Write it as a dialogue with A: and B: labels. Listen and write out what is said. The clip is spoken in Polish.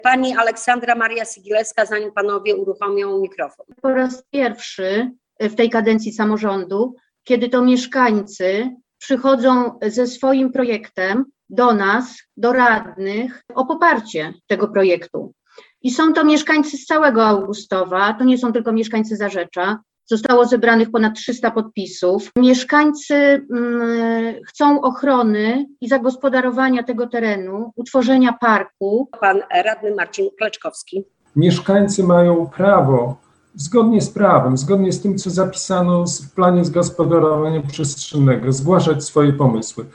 A: Pani Aleksandra Maria Sigilewska, zanim panowie uruchomią mikrofon.
B: Po raz pierwszy w tej kadencji samorządu, kiedy to mieszkańcy przychodzą ze swoim projektem do nas, do radnych, o poparcie tego projektu. I są to mieszkańcy z całego Augustowa, to nie są tylko mieszkańcy Zarzecza. Zostało zebranych ponad 300 podpisów. Mieszkańcy chcą ochrony i zagospodarowania tego terenu, utworzenia parku.
A: Pan radny Marcin Kleczkowski.
C: Mieszkańcy mają prawo, zgodnie z prawem, zgodnie z tym, co zapisano w planie zagospodarowania przestrzennego, zgłaszać swoje pomysły.